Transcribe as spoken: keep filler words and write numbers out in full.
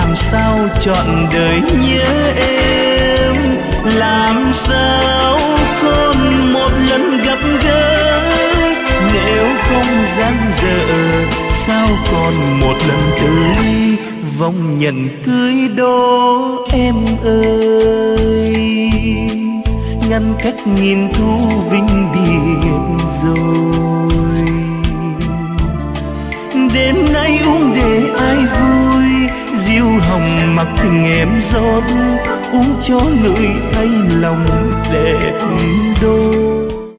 làm sao trọn đời nhớ em, làm sao còn một lần gặp gỡ, nếu không dang dở sao còn một lần từ ly vòng nhận cưới đó em ơi. Ngăn cách nghìn thu vinh biệt rồi, đêm nay uống để ai vui, diêu hồng mặc tình em rót, uống cho người thấy lòng đẹp đôi.